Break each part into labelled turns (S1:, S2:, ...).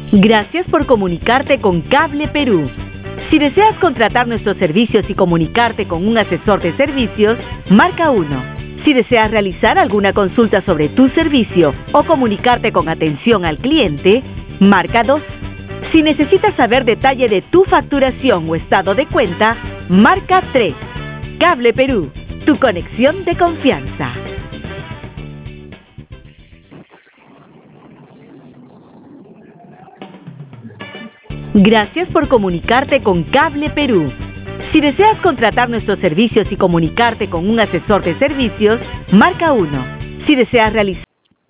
S1: Gracias por comunicarte con Cable Perú. Si deseas contratar nuestros servicios y comunicarte con un asesor de servicios, marca 1. Si deseas realizar alguna consulta sobre tu servicio o comunicarte con atención al cliente, marca 2. Si necesitas saber detalle de tu facturación o estado de cuenta, marca 3. Cable Perú, tu conexión de confianza. Gracias por comunicarte con Cable Perú. Si deseas contratar nuestros servicios y comunicarte con un asesor de servicios, marca 1. Si deseas realizar...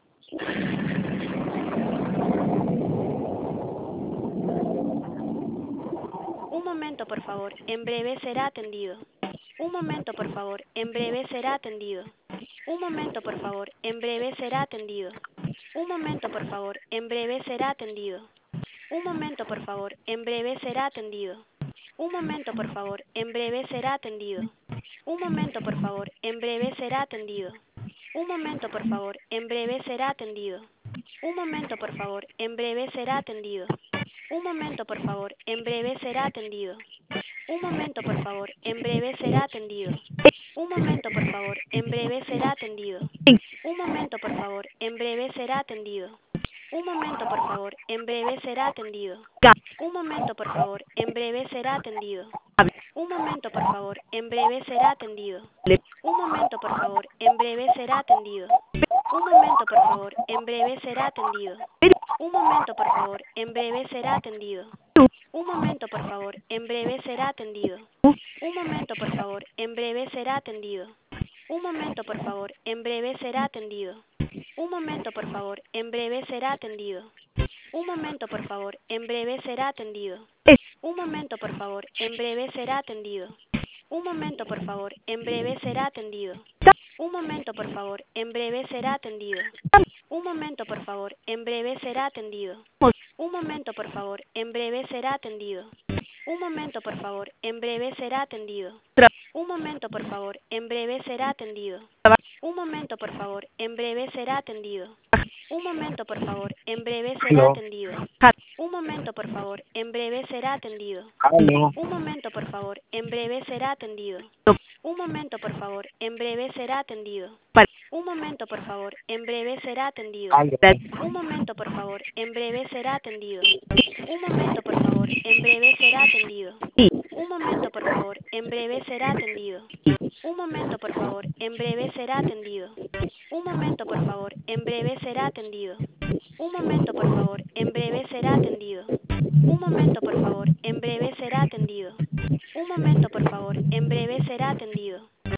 S2: Un momento, por favor. En breve será atendido. Un momento, por favor. En breve será atendido. Un momento, por favor. En breve será atendido. Un momento, por favor. En breve será atendido. Un momento, por favor. En breve será atendido. Un momento, por favor. En breve será atendido. Un momento, por favor. En breve será atendido. Un momento, por favor. En breve será atendido. Un momento, por favor. En breve será atendido. Un momento, por favor. En breve será atendido. Un momento, por favor. En breve será atendido. Un momento, por favor. En breve será atendido. Un momento, por favor. En breve será atendido. Un momento, por favor. En breve será atendido. Un momento, por favor. En breve será atendido. Un momento, por favor. En breve será atendido. Un momento, por favor. En breve será atendido. Un momento, por favor. En breve será atendido. Un momento, por favor. En breve será atendido. Un momento, por favor. En breve será atendido. Un momento, por favor. En breve será atendido. Un momento, por favor. En breve será atendido. Un momento, por favor. En breve será atendido. Un momento, por favor. En breve será atendido. Un momento, por favor. En breve será atendido. Un momento, por favor. En breve será atendido. Un momento, por favor. En breve será atendido. Un momento, por favor. En breve será atendido. Un momento, por favor. En breve será atendido. Un momento, por favor. En breve será atendido. Un momento, por favor. En breve será atendido. Un momento, por favor. En breve será atendido. Un momento, por favor. En breve será
S3: Aló.
S2: atendido. Un momento, por favor. En breve será atendido.
S3: Aló.
S2: Un momento, por favor. En breve será atendido. Un momento, por favor. En breve será atendido. Un momento, por favor. En breve será atendido.
S3: Aló.
S2: Un momento, por favor. En breve será atendido. Un momento, por favor. En breve será atendido. Un momento, por favor. En breve será atendido. Un momento, por favor. En breve será atendido. Un momento, por favor. En breve será atendido. Un momento, por favor. En breve será atendido. Un momento, por favor. En breve será atendido. Un momento, por favor. En breve será atendido.